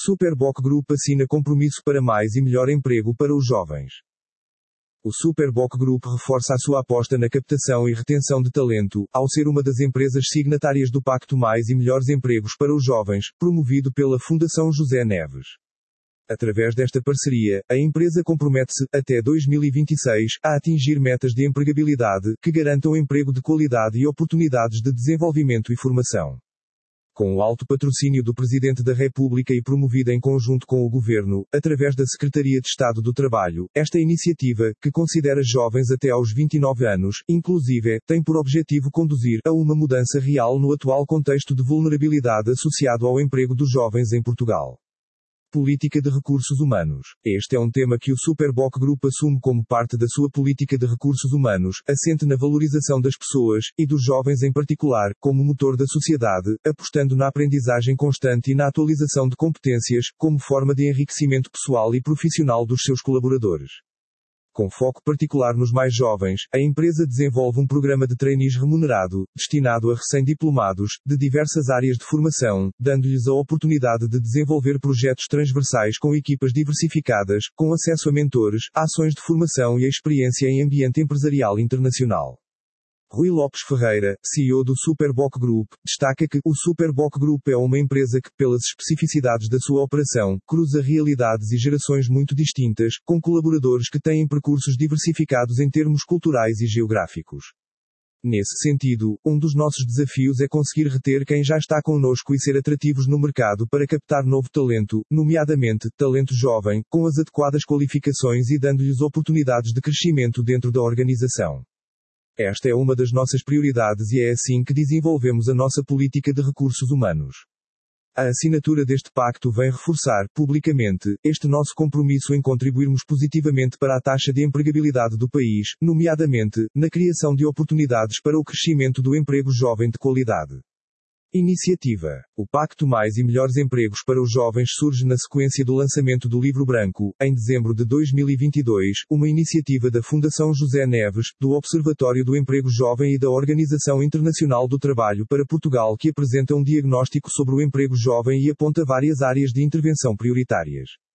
Superboc Group assina compromisso para mais e melhor emprego para os jovens. O Superboc Group reforça a sua aposta na captação e retenção de talento, ao ser uma das empresas signatárias do Pacto Mais e Melhores Empregos para os Jovens, promovido pela Fundação José Neves. Através desta parceria, a empresa compromete-se, até 2026, a atingir metas de empregabilidade que garantam emprego de qualidade e oportunidades de desenvolvimento e formação. Com o alto patrocínio do Presidente da República e promovida em conjunto com o Governo, através da Secretaria de Estado do Trabalho, esta iniciativa, que considera jovens até aos 29 anos, inclusive, tem por objetivo conduzir a uma mudança real no atual contexto de vulnerabilidade associado ao emprego dos jovens em Portugal. Política de recursos humanos. Este é um tema que o Superboc Group assume como parte da sua política de recursos humanos, assente na valorização das pessoas, e dos jovens em particular, como motor da sociedade, apostando na aprendizagem constante e na atualização de competências, como forma de enriquecimento pessoal e profissional dos seus colaboradores. Com foco particular nos mais jovens, a empresa desenvolve um programa de trainees remunerado, destinado a recém-diplomados, de diversas áreas de formação, dando-lhes a oportunidade de desenvolver projetos transversais com equipas diversificadas, com acesso a mentores, ações de formação e a experiência em ambiente empresarial internacional. Rui Lopes Ferreira, CEO do Superboc Group, destaca que o Superboc Group é uma empresa que, pelas especificidades da sua operação, cruza realidades e gerações muito distintas, com colaboradores que têm percursos diversificados em termos culturais e geográficos. Nesse sentido, um dos nossos desafios é conseguir reter quem já está connosco e ser atrativos no mercado para captar novo talento, nomeadamente, talento jovem, com as adequadas qualificações e dando-lhes oportunidades de crescimento dentro da organização. Esta é uma das nossas prioridades e é assim que desenvolvemos a nossa política de recursos humanos. A assinatura deste pacto vem reforçar, publicamente, este nosso compromisso em contribuirmos positivamente para a taxa de empregabilidade do país, nomeadamente, na criação de oportunidades para o crescimento do emprego jovem de qualidade. Iniciativa. O Pacto Mais e Melhores Empregos para os Jovens surge na sequência do lançamento do Livro Branco, em dezembro de 2022, uma iniciativa da Fundação José Neves, do Observatório do Emprego Jovem e da Organização Internacional do Trabalho para Portugal, que apresenta um diagnóstico sobre o emprego jovem e aponta várias áreas de intervenção prioritárias.